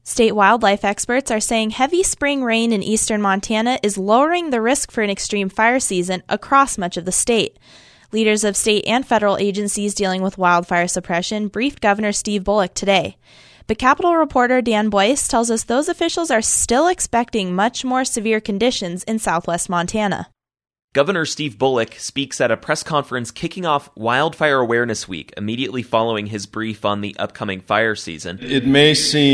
State wildlife experts are saying heavy spring rain in eastern Montana is lowering the risk for an extreme fire season across much of the state. Leaders of state and federal agencies dealing with wildfire suppression briefed Governor Steve Bullock today. But Capitol reporter Dan Boyce tells us those officials are still expecting much more severe conditions in southwest Montana. Governor Steve Bullock speaks at a press conference kicking off Wildfire Awareness Week, immediately following his brief on the upcoming fire season. It may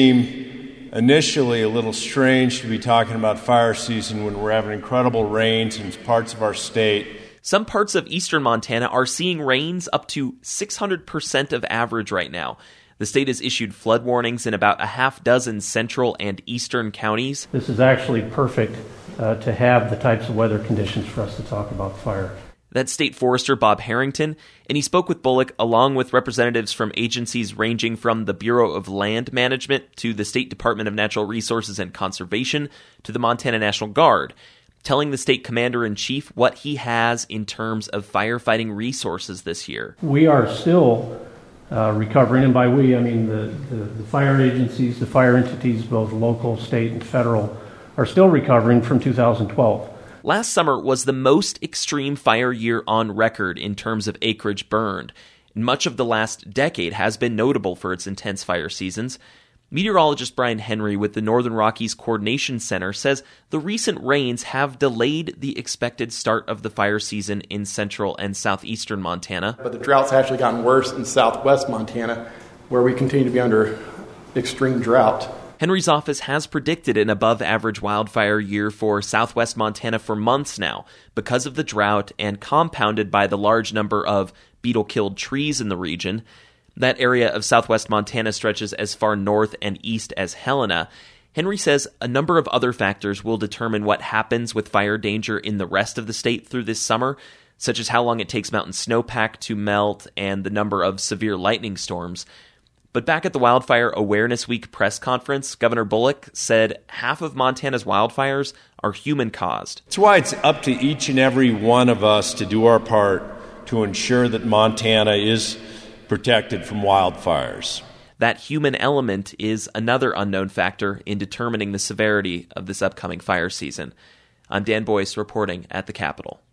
seem initially a little strange to be talking about fire season when we're having incredible rains in parts of our state. Some parts of eastern Montana are seeing rains up to 600% of average right now. The state has issued flood warnings in about a half dozen central and eastern counties. This is actually perfect to have the types of weather conditions for us to talk about fire. That's State Forester Bob Harrington, and he spoke with Bullock along with representatives from agencies ranging from the Bureau of Land Management to the State Department of Natural Resources and Conservation to the Montana National Guard, telling the state commander-in-chief what he has in terms of firefighting resources this year. We are still recovering, and by we, I mean the fire agencies, the fire entities, both local, state, and federal, are still recovering from 2012. Last summer was the most extreme fire year on record in terms of acreage burned. Much of the last decade has been notable for its intense fire seasons. Meteorologist Brian Henry with the Northern Rockies Coordination Center says the recent rains have delayed the expected start of the fire season in central and southeastern Montana. But the drought's actually gotten worse in southwest Montana, where we continue to be under extreme drought. Henry's office has predicted an above-average wildfire year for southwest Montana for months now because of the drought and compounded by the large number of beetle-killed trees in the region. That area of southwest Montana stretches as far north and east as Helena. Henry says a number of other factors will determine what happens with fire danger in the rest of the state through this summer, such as how long it takes mountain snowpack to melt and the number of severe lightning storms. But back at the Wildfire Awareness Week press conference, Governor Bullock said half of Montana's wildfires are human-caused. That's why it's up to each and every one of us to do our part to ensure that Montana is protected from wildfires. That human element is another unknown factor in determining the severity of this upcoming fire season. I'm Dan Boyce reporting at the Capitol.